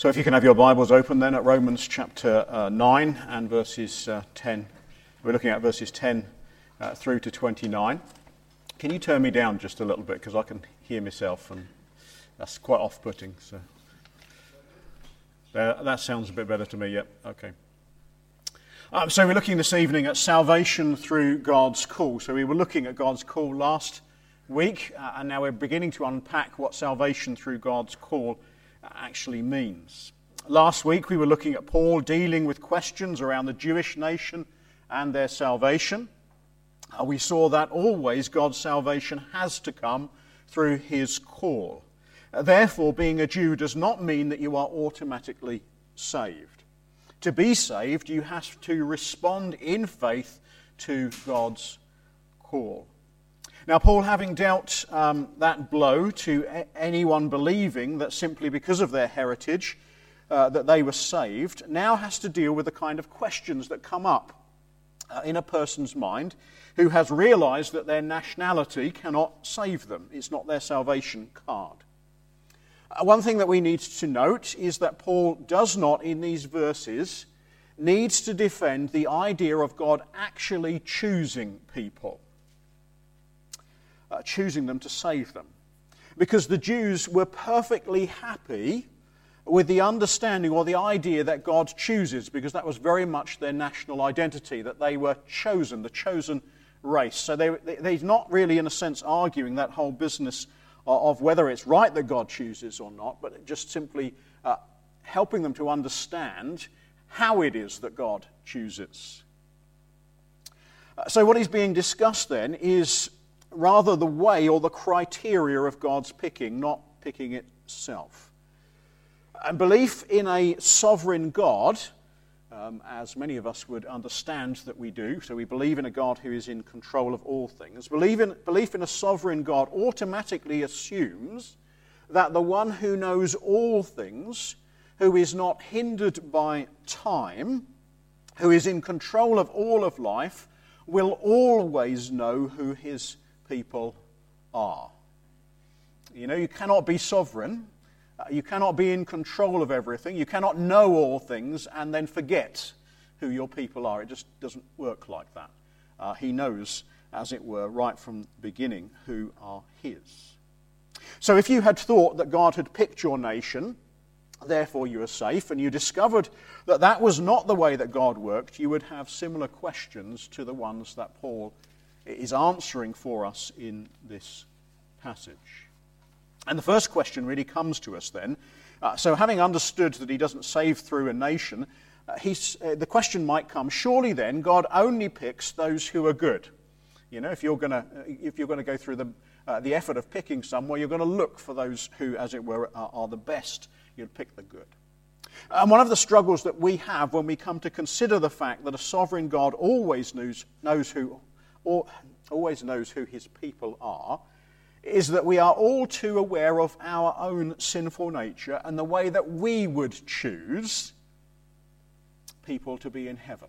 So if you can have your Bibles open then at Romans chapter 9 and verses 10. We're looking at verses 10 through to 29. Can you turn me down just a little bit because I can hear myself and that's quite off-putting. So that sounds a bit better to me, yep, okay. So we're looking this evening at salvation through God's call. So we were looking at God's call last week and now we're beginning to unpack what salvation through God's call actually means. Last week we were looking at Paul dealing with questions around the Jewish nation and their salvation. We saw that always God's salvation has to come through his call. Therefore, being a Jew does not mean that you are automatically saved. To be saved, you have to respond in faith to God's call. Now, Paul, having dealt that blow to anyone believing that simply because of their heritage that they were saved, now has to deal with the kind of questions that come up in a person's mind who has realized that their nationality cannot save them. It's not their salvation card. One thing that we need to note is that Paul does not, in these verses, needs to defend the idea of God actually choosing people. Choosing them to save them. Because the Jews were perfectly happy with the understanding or the idea that God chooses, because that was very much their national identity, that they were chosen, the chosen race. So they're not really, in a sense, arguing that whole business of whether it's right that God chooses or not, but just simply helping them to understand how it is that God chooses. So what is being discussed then is rather the way or the criteria of God's picking, not picking itself. And belief in a sovereign God, as many of us would understand that we do, so we believe in a God who is in control of all things. Belief in a sovereign God automatically assumes that the one who knows all things, who is not hindered by time, who is in control of all of life, will always know who his people are. You know, you cannot be sovereign. You cannot be in control of everything. You cannot know all things and then forget who your people are. It just doesn't work like that. He knows, as it were, right from the beginning who are his. So if you had thought that God had picked your nation, therefore you are safe, and you discovered that that was not the way that God worked, you would have similar questions to the ones that Paul is answering for us in this passage. And the first question really comes to us then. So having understood that he doesn't save through a nation, the question might come, surely then God only picks those who are good. You know, if you're going to go through the effort of picking someone, you're going to look for those who, as it were, are the best. You'd pick the good. And one of the struggles that we have when we come to consider the fact that a sovereign God always knows who his people are, is that we are all too aware of our own sinful nature and the way that we would choose people to be in heaven.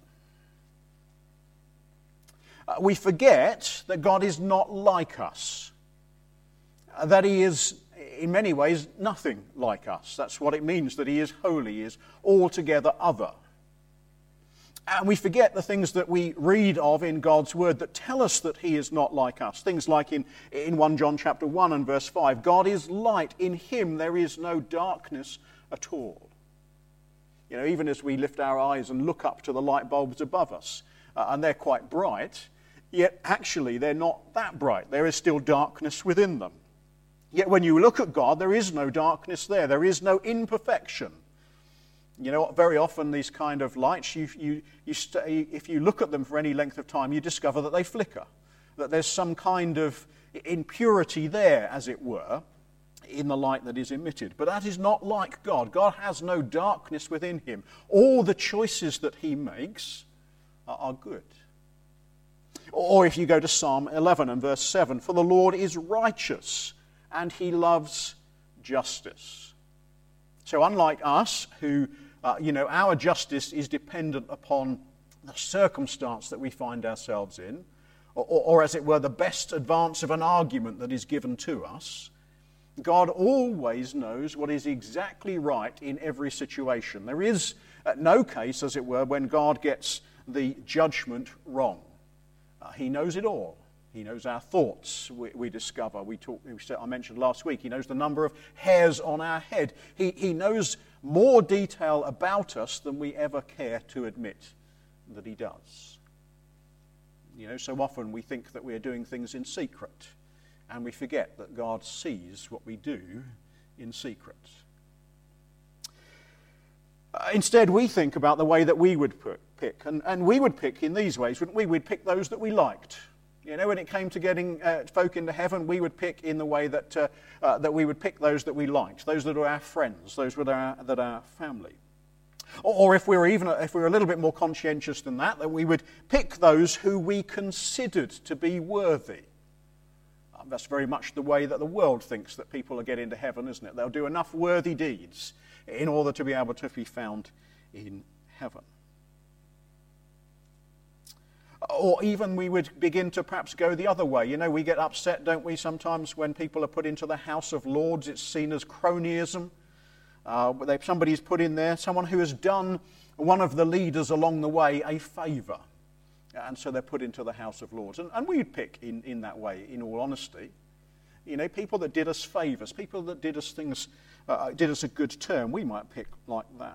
We forget that God is not like us, that he is in many ways nothing like us. That's what it means that he is holy, he is altogether other. And we forget the things that we read of in God's word that tell us that he is not like us. Things like in 1 John chapter 1 and verse 5, God is light, in him there is no darkness at all. You know, even as we lift our eyes and look up to the light bulbs above us, and they're quite bright, yet actually they're not that bright. There is still darkness within them. Yet when you look at God, there is no darkness there. There is no imperfection. You know, very often these kind of lights, if you look at them for any length of time, you discover that they flicker, that there's some kind of impurity there, as it were, in the light that is emitted. But that is not like God. God has no darkness within him. All the choices that he makes are good. Or if you go to Psalm 11 and verse 7, for the Lord is righteous and he loves justice. So unlike us, who, our justice is dependent upon the circumstance that we find ourselves in, or as it were, the best advance of an argument that is given to us, God always knows what is exactly right in every situation. There is no case, as it were, when God gets the judgment wrong. He knows it all. He knows our thoughts, we discover. I mentioned last week, he knows the number of hairs on our head. He knows more detail about us than we ever care to admit that he does. So often we think that we're doing things in secret, and we forget that God sees what we do in secret. Instead, we think about the way that we would pick, and we would pick in these ways, wouldn't we? We'd pick those that we liked. When it came to getting folk into heaven, we would pick in the way that we would pick those that we liked, those that are our friends, those that are our family. Or if we were a little bit more conscientious than that we would pick those who we considered to be worthy. That's very much the way that the world thinks that people will get into heaven, isn't it? They'll do enough worthy deeds in order to be able to be found in heaven. Or even we would begin to perhaps go the other way. We get upset, don't we, sometimes when people are put into the House of Lords. It's seen as cronyism. Somebody's put in there, someone who has done one of the leaders along the way a favour. And so they're put into the House of Lords. And we'd pick in that way, in all honesty. People that did us favours, people that did us things, did us a good turn, we might pick like that.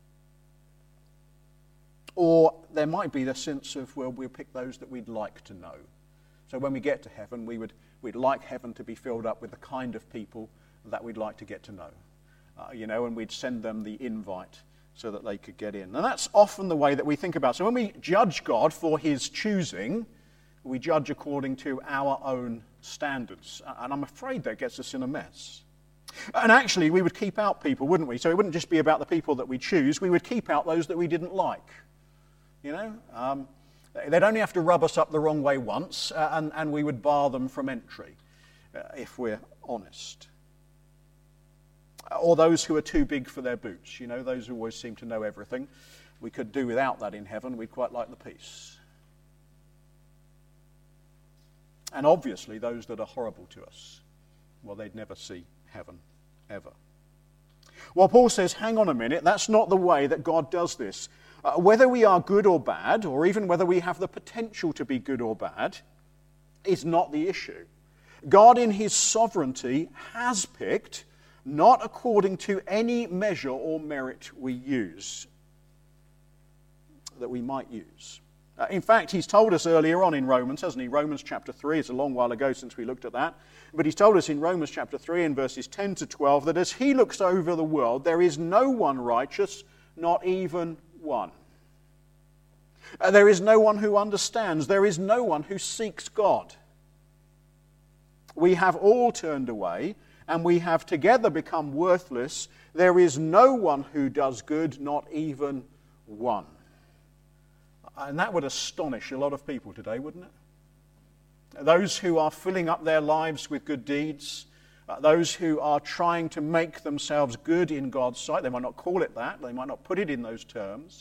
Or there might be the sense of, well, we'll pick those that we'd like to know. So when we get to heaven, we'd like heaven to be filled up with the kind of people that we'd like to get to know. And we'd send them the invite so that they could get in. And that's often the way that we think about it. So when we judge God for his choosing, we judge according to our own standards. And I'm afraid that gets us in a mess. And actually, we would keep out people, wouldn't we? So it wouldn't just be about the people that we choose. We would keep out those that we didn't like. They'd only have to rub us up the wrong way once, and we would bar them from entry, if we're honest. Or those who are too big for their boots, those who always seem to know everything. We could do without that in heaven. We'd quite like the peace. And obviously, those that are horrible to us, well, they'd never see heaven, ever. Well, Paul says, hang on a minute, that's not the way that God does this. Whether we are good or bad, or even whether we have the potential to be good or bad, is not the issue. God in his sovereignty has picked, not according to any measure or merit we use, that we might use. In fact, he's told us earlier on in Romans, hasn't he? Romans chapter 3, it's a long while ago since we looked at that. But he's told us in Romans chapter 3 and verses 10 to 12 that as he looks over the world, there is no one righteous, not even one. There is no one who understands. There is no one who seeks God. We have all turned away, and we have together become worthless. There is no one who does good, not even one. And that would astonish a lot of people today, wouldn't it? Those who are filling up their lives with good deeds, those who are trying to make themselves good in God's sight. They might not call it that, they might not put it in those terms.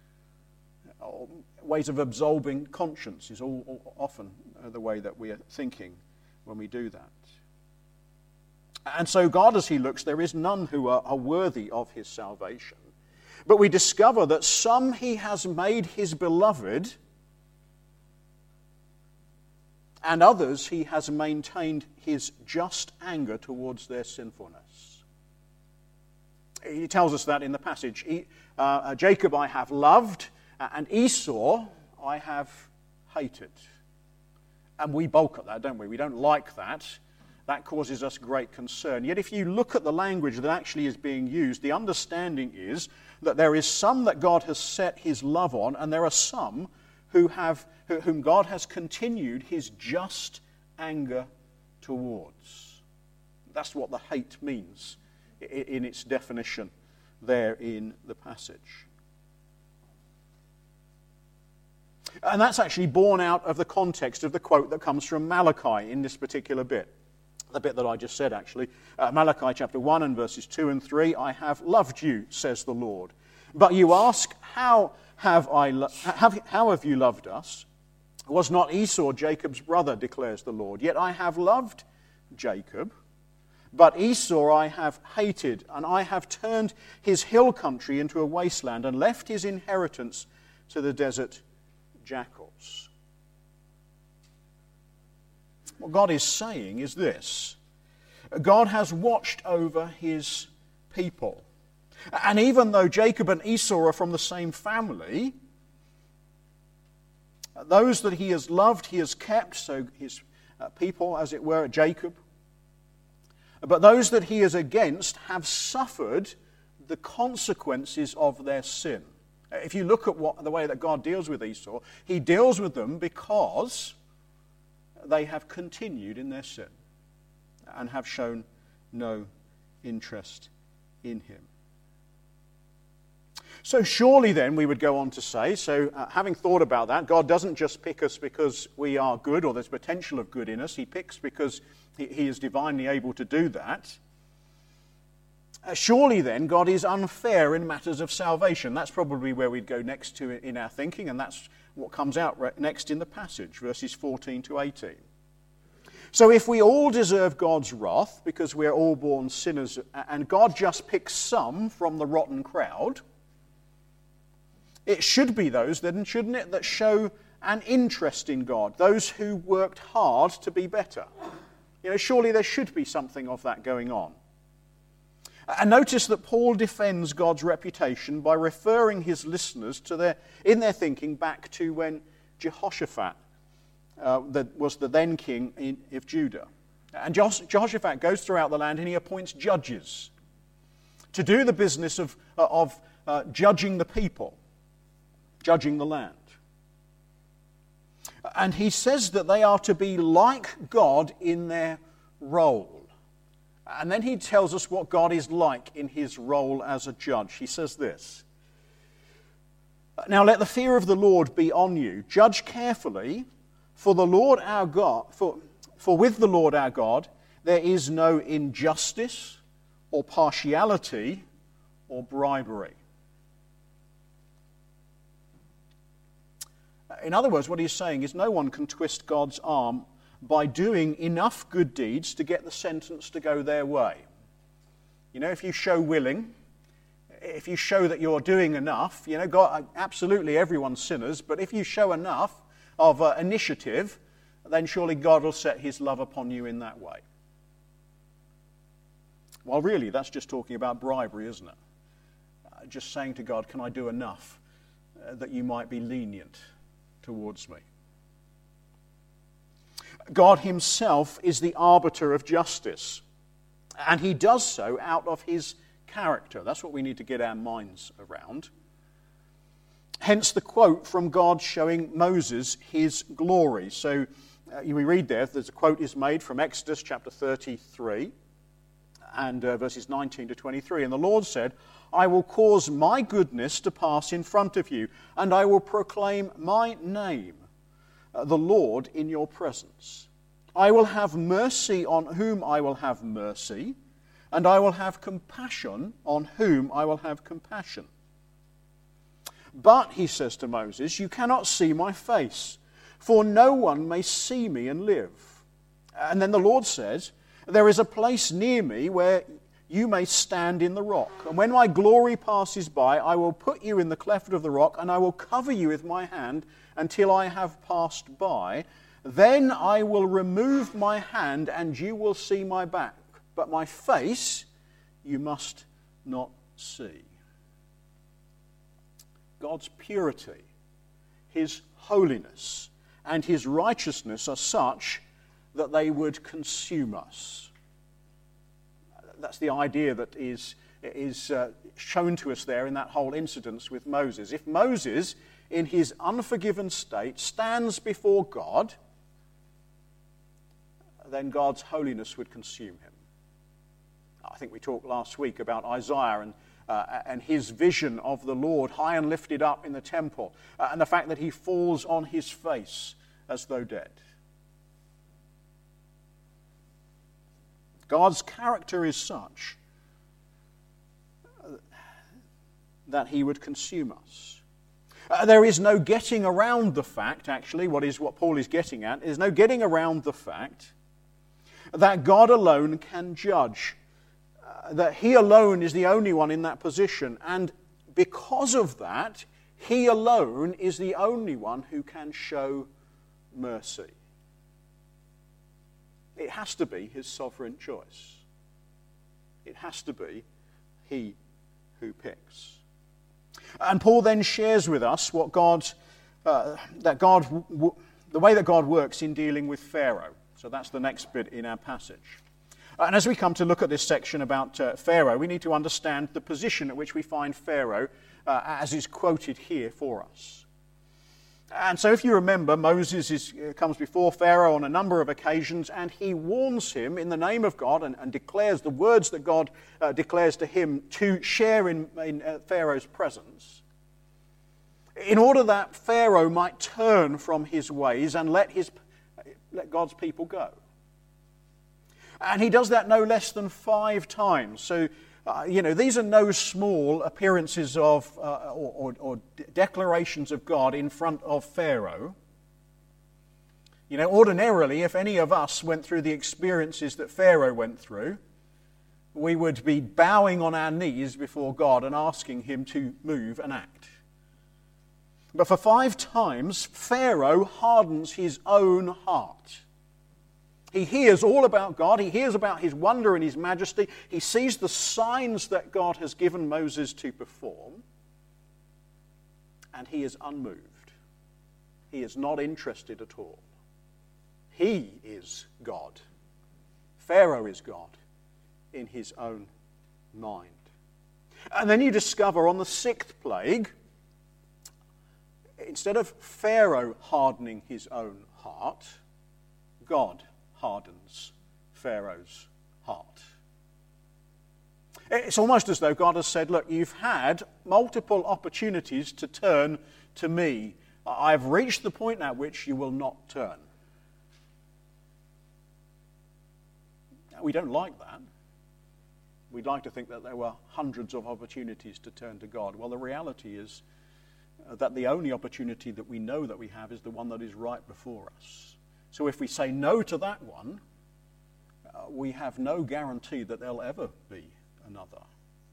Ways of absolving conscience is all often the way that we are thinking when we do that. And so God, as he looks, there is none who are worthy of his salvation. But we discover that some he has made his beloved, and others he has maintained his just anger towards their sinfulness. He tells us that in the passage. Jacob I have loved, and Esau I have hated. And we balk at that, don't we? We don't like that. That causes us great concern. Yet if you look at the language that actually is being used, the understanding is that there is some that God has set his love on, and there are some whom God has continued his just anger towards. That's what the hate means in its definition there in the passage. And that's actually borne out of the context of the quote that comes from Malachi in this particular bit. The bit that I just said, actually. Malachi chapter 1 and verses 2 and 3, I have loved you, says the Lord. But you ask, how have you loved us? Was not Esau Jacob's brother, declares the Lord? Yet I have loved Jacob, But Esau I have hated, and I have turned his hill country into a wasteland and left his inheritance to the desert jackals. What God is saying is this: God has watched over his people. And even though Jacob and Esau are from the same family, those that he has loved, he has kept, so his people, as it were, Jacob. But those that he is against have suffered the consequences of their sin. If you look at the way that God deals with Esau, he deals with them because they have continued in their sin and have shown no interest in him. So surely then, we would go on to say, having thought about that, God doesn't just pick us because we are good or there's potential of good in us. He picks because he is divinely able to do that. Surely then, God is unfair in matters of salvation. That's probably where we'd go next to in our thinking, and that's what comes out next in the passage, verses 14 to 18. So if we all deserve God's wrath because we're all born sinners, and God just picks some from the rotten crowd, it should be those, then, shouldn't it, that show an interest in God, those who worked hard to be better. Surely there should be something of that going on. And notice that Paul defends God's reputation by referring his listeners in their thinking back to when Jehoshaphat was the then king of Judah. And Jehoshaphat goes throughout the land and he appoints judges to do the business of judging the people, judging the land. And he says that they are to be like God in their role. And then he tells us what God is like in his role as a judge. He says this: "Now let the fear of the Lord be on you. Judge carefully, for the Lord our God, for with the Lord our God there is no injustice or partiality or bribery." In other words, what he's saying is no one can twist God's arm by doing enough good deeds to get the sentence to go their way. If you show willing, if you show that you're doing enough, God, absolutely everyone's sinners, but if you show enough of initiative, then surely God will set his love upon you in that way. Well, really, that's just talking about bribery, isn't it? Just saying to God, can I do enough that you might be lenient towards me? God himself is the arbiter of justice, and he does so out of his character. That's what we need to get our minds around. Hence the quote from God showing Moses his glory. So we read there's a quote is made from Exodus chapter 33 and verses 19 to 23. "And the Lord said, I will cause my goodness to pass in front of you, and I will proclaim my name, the Lord, in your presence. I will have mercy on whom I will have mercy, and I will have compassion on whom I will have compassion. But," he says to Moses, "you cannot see my face, for no one may see me and live." And then the Lord says, "There is a place near me where you may stand in the rock. And when my glory passes by, I will put you in the cleft of the rock, and I will cover you with my hand until I have passed by. Then I will remove my hand, and you will see my back. But my face you must not see." God's purity, his holiness, and his righteousness are such that they would consume us. That's the idea that is shown to us there in that whole incident with Moses. If Moses, in his unforgiven state, stands before God, then God's holiness would consume him. I think we talked last week about Isaiah and his vision of the Lord high and lifted up in the temple, and the fact that he falls on his face as though dead. God's character is such that he would consume us. There is no getting around the fact, actually, what Paul is getting at, there's no getting around the fact that God alone can judge, that he alone is the only one in that position, and because of that, he alone is the only one who can show mercy. It has to be his sovereign choice. It has to be he who picks. And Paul then shares with us what the way that God works in dealing with Pharaoh. So that's the next bit in our passage. And as we come to look at this section about Pharaoh, we need to understand the position at which we find Pharaoh as is quoted here for us. And so if you remember, Moses comes before Pharaoh on a number of occasions, and he warns him in the name of God and declares the words that God declares to him to share in Pharaoh's presence, in order that Pharaoh might turn from his ways and let God's people go. And he does that no less than 5 times. So, these are no small appearances of or declarations of God in front of Pharaoh. Ordinarily, if any of us went through the experiences that Pharaoh went through, we would be bowing on our knees before God and asking him to move and act. But for 5 times, Pharaoh hardens his own heart. He hears all about God. He hears about his wonder and his majesty. He sees the signs that God has given Moses to perform. And he is unmoved. He is not interested at all. He is God. Pharaoh is God in his own mind. And then you discover on the 6th plague, instead of Pharaoh hardening his own heart, God hardens Pharaoh's heart. It's almost as though God has said, look, you've had multiple opportunities to turn to me. I've reached the point at which you will not turn. We don't like that. We'd like to think that there were hundreds of opportunities to turn to God. Well, the reality is that the only opportunity that we know that we have is the one that is right before us. So if we say no to that one, we have no guarantee that there'll ever be another.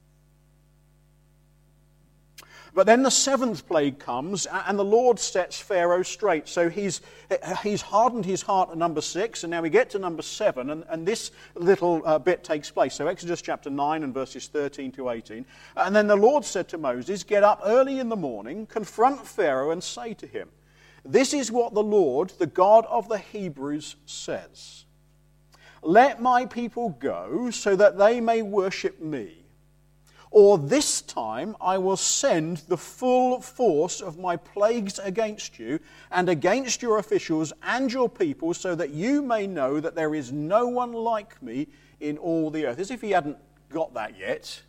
But then the 7th plague comes, and the Lord sets Pharaoh straight. So he's hardened his heart at number 6, and now we get to number 7, and this little bit takes place. So Exodus chapter 9 and verses 13 to 18. And then the Lord said to Moses, "Get up early in the morning, confront Pharaoh, and say to him, 'This is what the Lord, the God of the Hebrews, says. Let my people go so that they may worship me. Or this time I will send the full force of my plagues against you and against your officials and your people, so that you may know that there is no one like me in all the earth.'" As if he hadn't got that yet.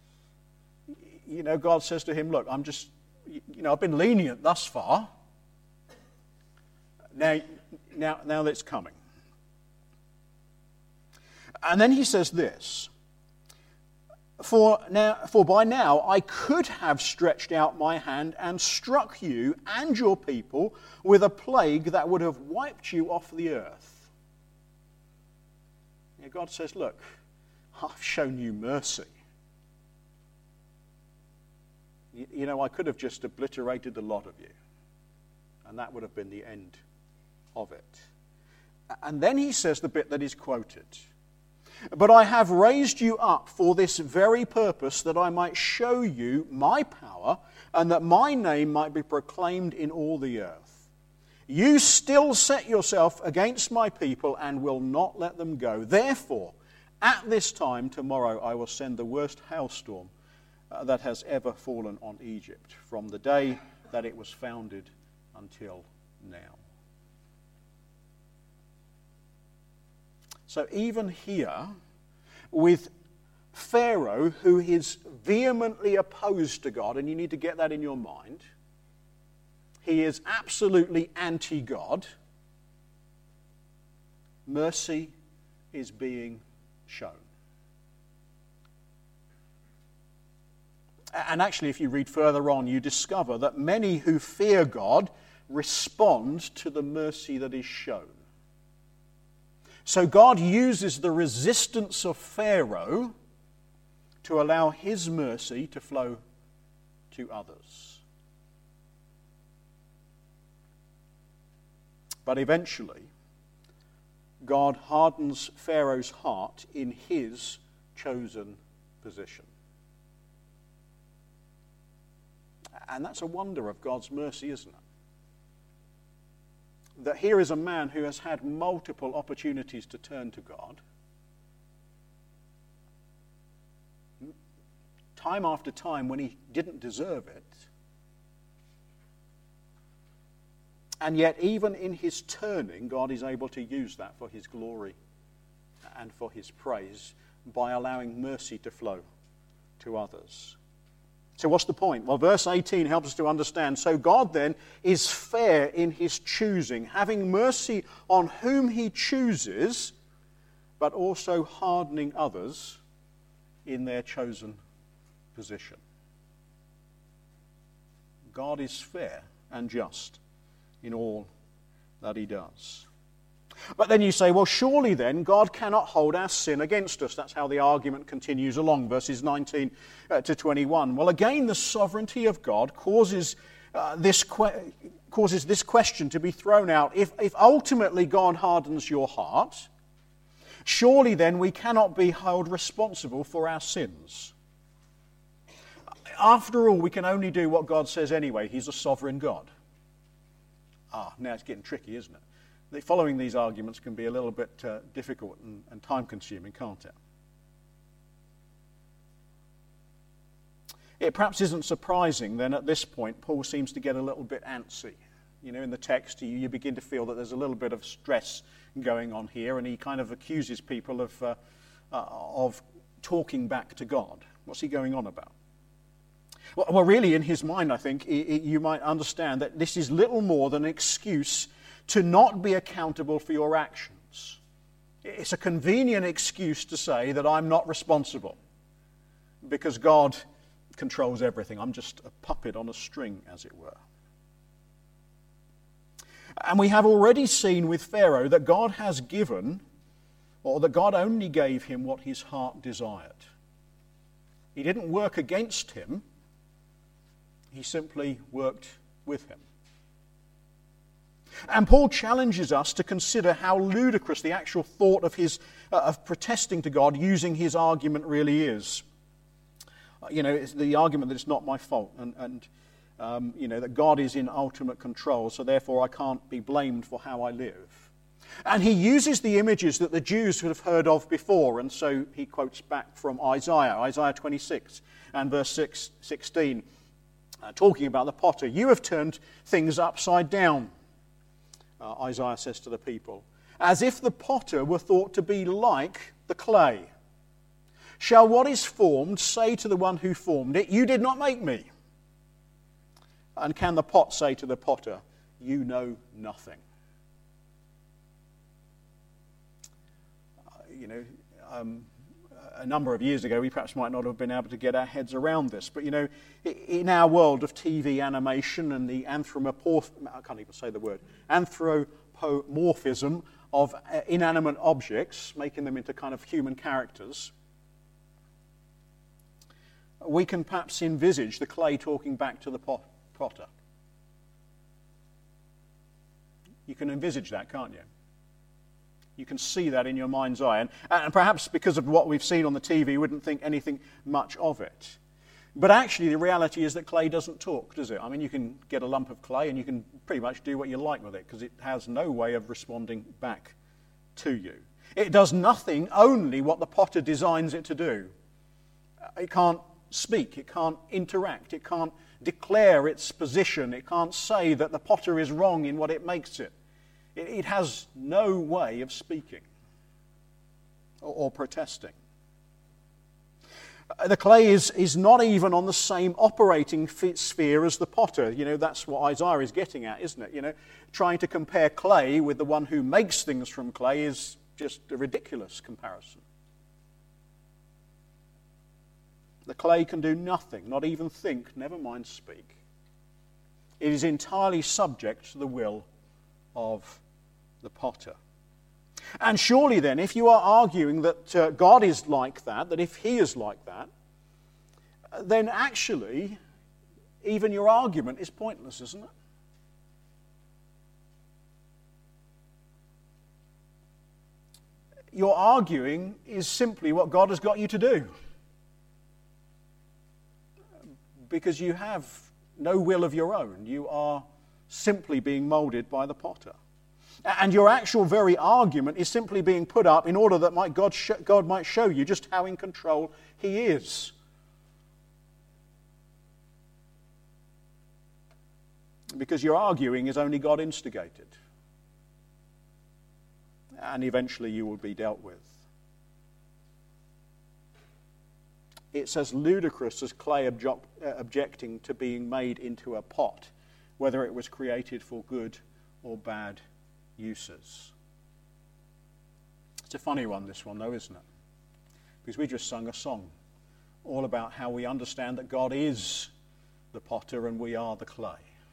God says to him, look, I've been lenient thus far. Now it's coming. And then he says this, For by now I could have stretched out my hand and struck you and your people with a plague that would have wiped you off the earth. God says, look, I've shown you mercy. I could have just obliterated the lot of you, and that would have been the end of it. And then he says the bit that is quoted, "But I have raised you up for this very purpose, that I might show you my power, and that my name might be proclaimed in all the earth. You still set yourself against my people and will not let them go. Therefore, at this time tomorrow I will send the worst hailstorm that has ever fallen on Egypt, from the day that it was founded until now." So even here, with Pharaoh, who is vehemently opposed to God, and you need to get that in your mind, he is absolutely anti-God, mercy is being shown. And actually, if you read further on, you discover that many who fear God respond to the mercy that is shown. So God uses the resistance of Pharaoh to allow his mercy to flow to others. But eventually, God hardens Pharaoh's heart in his chosen position. And that's a wonder of God's mercy, isn't it? That here is a man who has had multiple opportunities to turn to God. Time after time when he didn't deserve it. And yet even in his turning, God is able to use that for his glory and for his praise by allowing mercy to flow to others. So what's the point? Well, verse 18 helps us to understand. So God then is fair in his choosing, having mercy on whom he chooses, but also hardening others in their chosen position. God is fair and just in all that he does. But then you say, well, surely then God cannot hold our sin against us. That's how the argument continues along, verses 19 to 21. Well, again, the sovereignty of God causes this question to be thrown out. If ultimately God hardens your heart, surely then we cannot be held responsible for our sins. After all, we can only do what God says anyway. He's a sovereign God. Now it's getting tricky, isn't it? Following these arguments can be a little bit difficult and time-consuming, can't it? It perhaps isn't surprising then at this point Paul seems to get a little bit antsy. You know, in the text you begin to feel that there's a little bit of stress going on here, and he kind of accuses people of talking back to God. What's he going on about? Well, really in his mind I think you might understand that this is little more than an excuse to not be accountable for your actions. It's a convenient excuse to say that I'm not responsible because God controls everything. I'm just a puppet on a string, as it were. And we have already seen with Pharaoh that God has given, or that God only gave him what his heart desired. He didn't work against him. He simply worked with him. And Paul challenges us to consider how ludicrous the actual thought of protesting to God using his argument really is. It's the argument that it's not my fault and that God is in ultimate control, so therefore I can't be blamed for how I live. And he uses the images that the Jews would have heard of before, and so he quotes back from Isaiah 26 and verse 16, talking about the potter. You have turned things upside down, Isaiah says to the people, as if the potter were thought to be like the clay. Shall what is formed say to the one who formed it, you did not make me? And can the pot say to the potter, you know nothing? A number of years ago, we perhaps might not have been able to get our heads around this. But, in our world of TV animation and the anthropomorphism of inanimate objects, making them into kind of human characters, we can perhaps envisage the clay talking back to the potter. You can envisage that, can't you? You can see that in your mind's eye. And perhaps because of what we've seen on the TV, you wouldn't think anything much of it. But actually, the reality is that clay doesn't talk, does it? I mean, you can get a lump of clay and you can pretty much do what you like with it because it has no way of responding back to you. It does nothing, only what the potter designs it to do. It can't speak, it can't interact, it can't declare its position, it can't say that the potter is wrong in what it makes it. It has no way of speaking or protesting. The clay is not even on the same operating sphere as the potter. That's what Isaiah is getting at, isn't it? Trying to compare clay with the one who makes things from clay is just a ridiculous comparison. The clay can do nothing, not even think, never mind speak. It is entirely subject to the will of the potter. And surely then, if you are arguing that God is like that if he is like that, then actually even your argument is pointless, isn't it? Your arguing is simply what God has got you to do. Because you have no will of your own. You are simply being moulded by the potter. And your actual very argument is simply being put up in order that God might show you just how in control he is. Because your arguing is only God instigated. And eventually you will be dealt with. It's as ludicrous as clay objecting to being made into a pot, whether it was created for good or bad uses. It's a funny one, this one, though, isn't it? Because we just sung a song all about how we understand that God is the potter and we are the clay.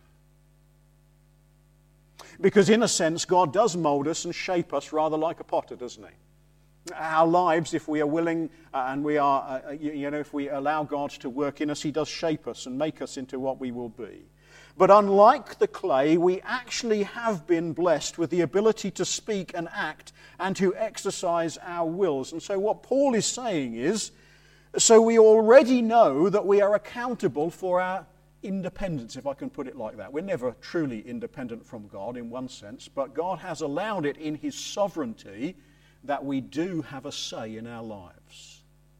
Because in a sense, God does mould us and shape us rather like a potter, doesn't he? Our lives, if we are willing and we are, if we allow God to work in us, he does shape us and make us into what we will be. But unlike the clay, we actually have been blessed with the ability to speak and act and to exercise our wills. And so what Paul is saying is, so we already know that we are accountable for our independence, if I can put it like that. We're never truly independent from God in one sense, but God has allowed it in his sovereignty that we do have a say in our lives.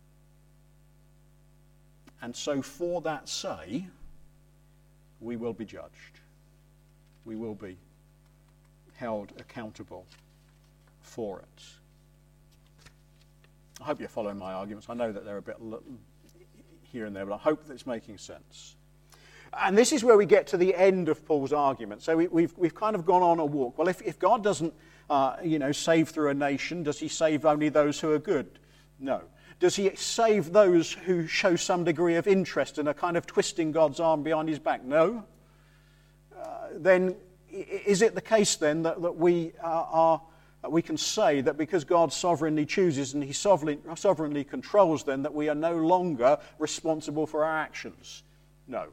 And so for that say, we will be judged. We will be held accountable for it. I hope you're following my arguments. I know that they're a bit here and there, but I hope that it's making sense. And this is where we get to the end of Paul's argument. So we've kind of gone on a walk. Well, if God doesn't, save through a nation, does he save only those who are good? No. Does he save those who show some degree of interest and are kind of twisting God's arm behind his back? No. Then is it the case then that we can say that because God sovereignly chooses and he sovereignly controls, then that we are no longer responsible for our actions? No.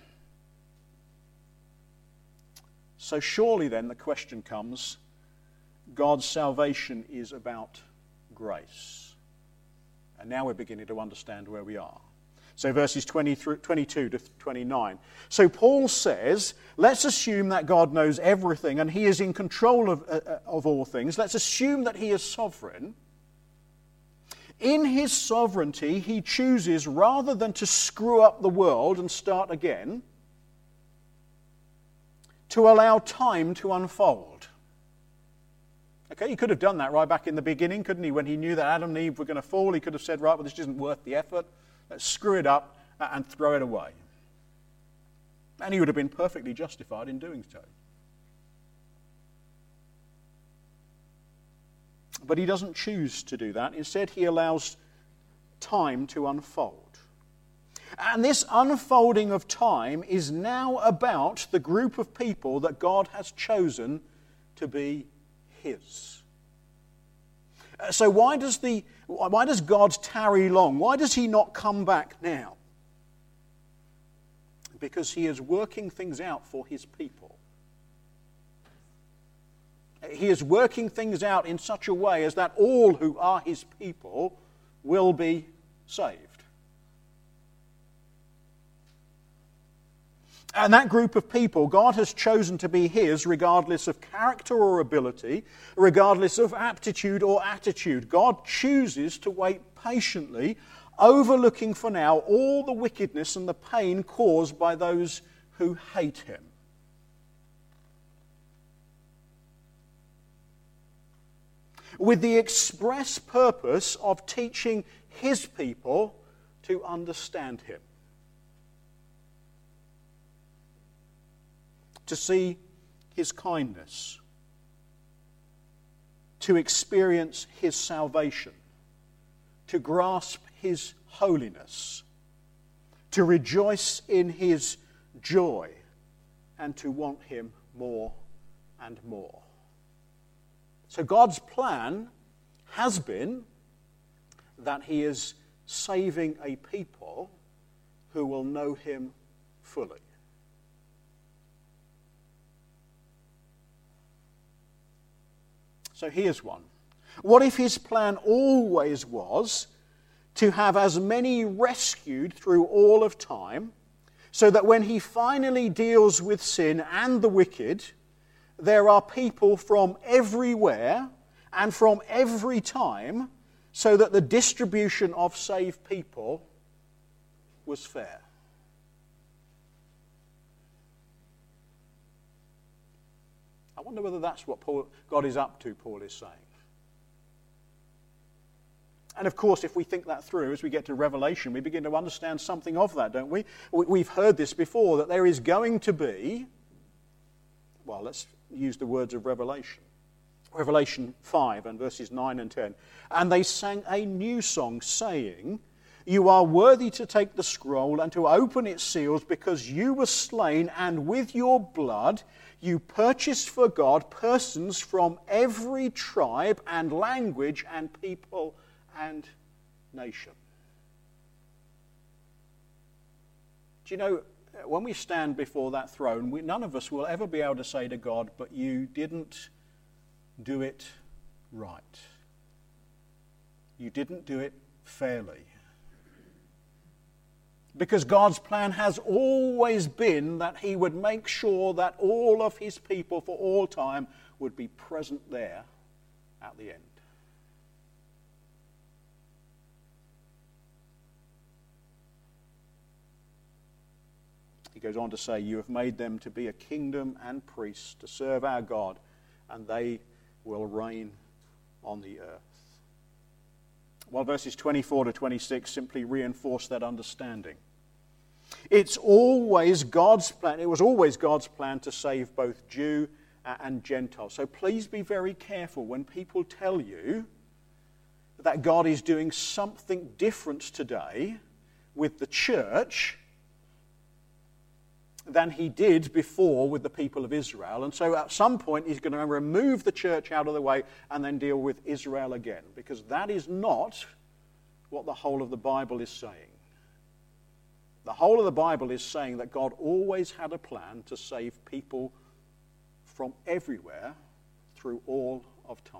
So surely then the question comes, God's salvation is about grace. And now we're beginning to understand where we are. So verses 22 to 29. So Paul says, let's assume that God knows everything and he is in control of all things. Let's assume that he is sovereign. In his sovereignty, he chooses, rather than to screw up the world and start again, to allow time to unfold. Okay, he could have done that right back in the beginning, couldn't he? When he knew that Adam and Eve were going to fall, he could have said, right, well, this isn't worth the effort. Let's screw it up and throw it away. And he would have been perfectly justified in doing so. But he doesn't choose to do that. Instead, he allows time to unfold. And this unfolding of time is now about the group of people that God has chosen to be his. So why does God tarry long? Why does he not come back now? Because he is working things out for his people. He is working things out in such a way as that all who are his people will be saved. And that group of people, God has chosen to be his regardless of character or ability, regardless of aptitude or attitude. God chooses to wait patiently, overlooking for now all the wickedness and the pain caused by those who hate him. With the express purpose of teaching his people to understand him. To see his kindness, to experience his salvation, to grasp his holiness, to rejoice in his joy, and to want him more and more. So God's plan has been that he is saving a people who will know him fully. So here's one. What if his plan always was to have as many rescued through all of time, so that when he finally deals with sin and the wicked, there are people from everywhere and from every time, so that the distribution of saved people was fair? I wonder whether that's what God is up to, Paul is saying. And of course, if we think that through, as we get to Revelation, we begin to understand something of that, don't we? We've heard this before, that there is going to be, well, let's use the words of Revelation. Revelation 5 and verses 9 and 10. And they sang a new song, saying, "You are worthy to take the scroll and to open its seals, because you were slain, and with your blood you purchased for God persons from every tribe and language and people and nation." Do you know, when we stand before that throne, none of us will ever be able to say to God, "But you didn't do it right. You didn't do it fairly." Because God's plan has always been that he would make sure that all of his people for all time would be present there at the end. He goes on to say, "You have made them to be a kingdom and priests to serve our God, and they will reign on the earth." Well, verses 24 to 26 simply reinforce that understanding. It's always God's plan. It was always God's plan to save both Jew and Gentile. So please be very careful when people tell you that God is doing something different today with the church than he did before with the people of Israel. And so at some point he's going to remove the church out of the way and then deal with Israel again, because that is not what the whole of the Bible is saying. The whole of the Bible is saying that God always had a plan to save people from everywhere through all of time.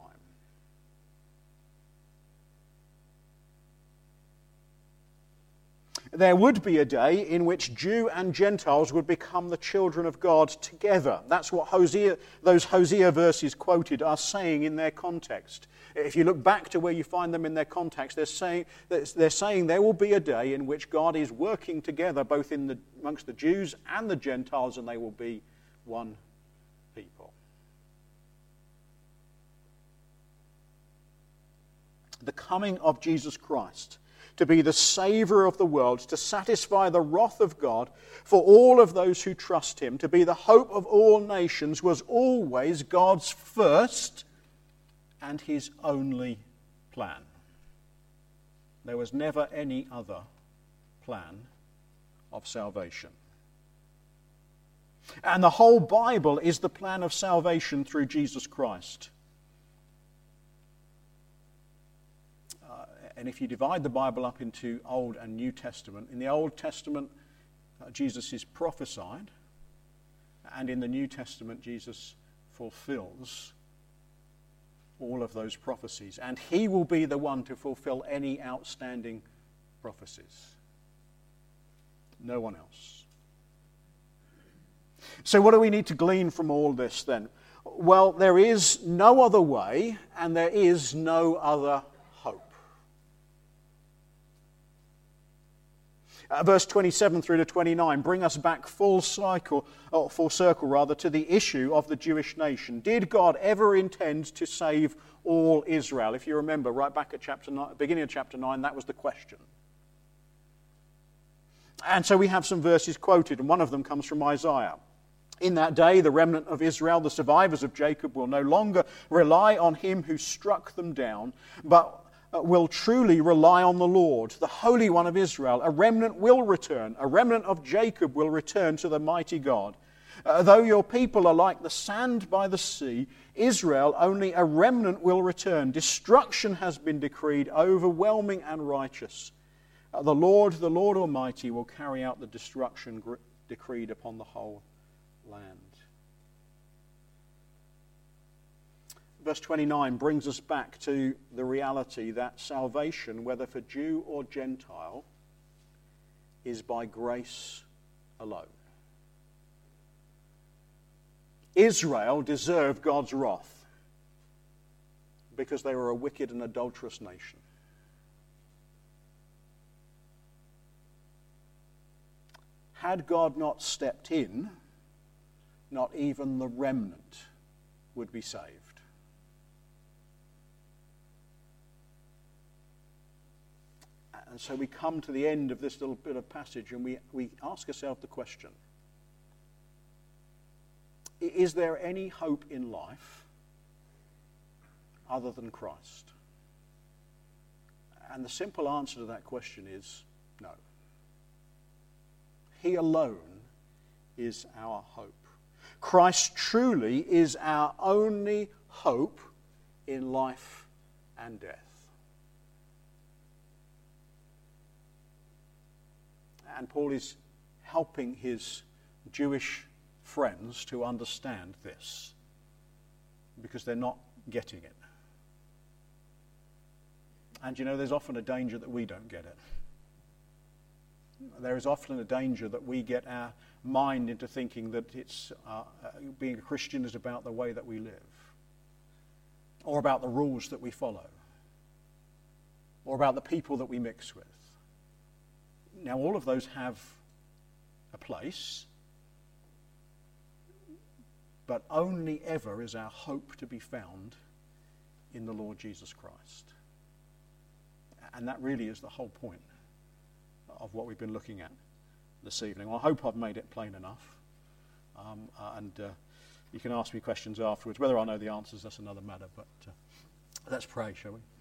There would be a day in which Jew and Gentiles would become the children of God together. That's what those Hosea verses quoted are saying in their context. If you look back to where you find them in their context, they're saying there will be a day in which God is working together both amongst the Jews and the Gentiles, and they will be one people. The coming of Jesus Christ to be the Saviour of the world, to satisfy the wrath of God for all of those who trust him, to be the hope of all nations, was always God's first and his only plan. There was never any other plan of salvation. And the whole Bible is the plan of salvation through Jesus Christ. And if you divide the Bible up into Old and New Testament, in the Old Testament, Jesus is prophesied, and in the New Testament, Jesus fulfills all of those prophecies. And he will be the one to fulfill any outstanding prophecies. No one else. So what do we need to glean from all this then? Well, there is no other way, and there is no other hope. Verse 27 through to 29 bring us back full circle to the issue of the Jewish nation. Did God ever intend to save all Israel? If you remember, right back at beginning of chapter 9, that was the question. And so we have some verses quoted, and one of them comes from Isaiah. In that day, the remnant of Israel, the survivors of Jacob, will no longer rely on him who struck them down, but will truly rely on the Lord, the Holy One of Israel. A remnant will return. A remnant of Jacob will return to the mighty God. Though your people are like the sand by the sea, Israel, only a remnant will return. Destruction has been decreed, overwhelming and righteous. The Lord Almighty, will carry out the destruction decreed upon the whole land. Verse 29 brings us back to the reality that salvation, whether for Jew or Gentile, is by grace alone. Israel deserved God's wrath because they were a wicked and adulterous nation. Had God not stepped in, not even the remnant would be saved. And so we come to the end of this little bit of passage and we ask ourselves the question, is there any hope in life other than Christ? And the simple answer to that question is no. He alone is our hope. Christ truly is our only hope in life and death. And Paul is helping his Jewish friends to understand this because they're not getting it. And you know, there's often a danger that we don't get it. There is often a danger that we get our mind into thinking that it's being a Christian is about the way that we live, or about the rules that we follow, or about the people that we mix with. Now, all of those have a place, but only ever is our hope to be found in the Lord Jesus Christ. And that really is the whole point of what we've been looking at this evening. Well, I hope I've made it plain enough. You can ask me questions afterwards. Whether I know the answers, that's another matter. But let's pray, shall we?